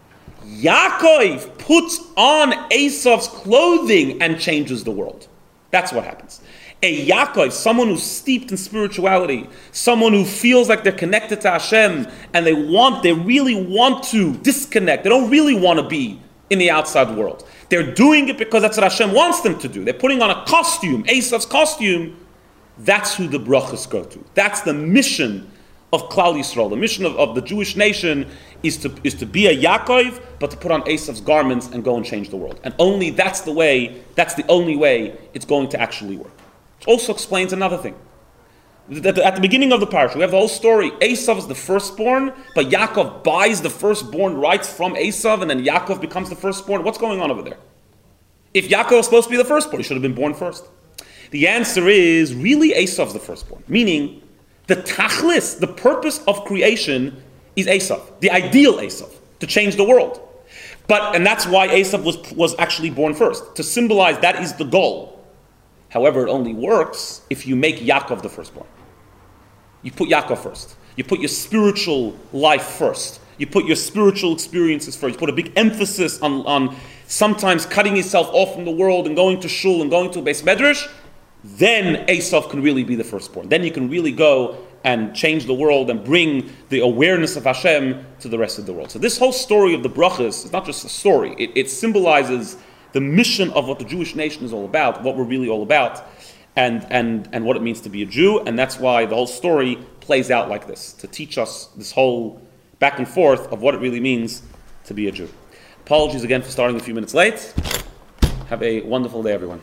Yaakov puts on Esav's clothing and changes the world. That's what happens. A Yaakov, someone who's steeped in spirituality, someone who feels like they're connected to Hashem, and they want, they really want to disconnect. They don't really want to be in the outside world. They're doing it because that's what Hashem wants them to do. They're putting on a costume, Esav's costume. That's who the brachas go to. That's the mission of Klal Yisrael. The mission of, of the Jewish nation is to, is to be a Yaakov, but to put on Esav's garments and go and change the world. And only that's the way, that's the only way it's going to actually work. It also explains another thing. At the, at the beginning of the parasha, we have the whole story. Esav is the firstborn, but Yaakov buys the firstborn rights from Esav, and then Yaakov becomes the firstborn. What's going on over there? If Yaakov was supposed to be the firstborn, he should have been born first. The answer is, really, Esav's the firstborn. Meaning, the tachlis, the purpose of creation, is Esav, the ideal Esav, to change the world. But, and that's why Esav was, was actually born first, to symbolize that is the goal. However, it only works if you make Yaakov the firstborn. You put Yaakov first. You put your spiritual life first. You put your spiritual experiences first. You put a big emphasis on, on sometimes cutting yourself off from the world and going to shul and going to a beis medrash. Then Esav can really be the firstborn. Then you can really go and change the world and bring the awareness of Hashem to the rest of the world. So this whole story of the brachas is not just a story. It, it symbolizes the mission of what the Jewish nation is all about, what we're really all about, and, and, and what it means to be a Jew. And that's why the whole story plays out like this, to teach us this whole back and forth of what it really means to be a Jew. Apologies again for starting a few minutes late. Have a wonderful day, everyone.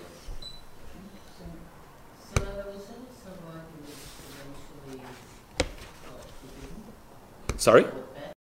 Sorry?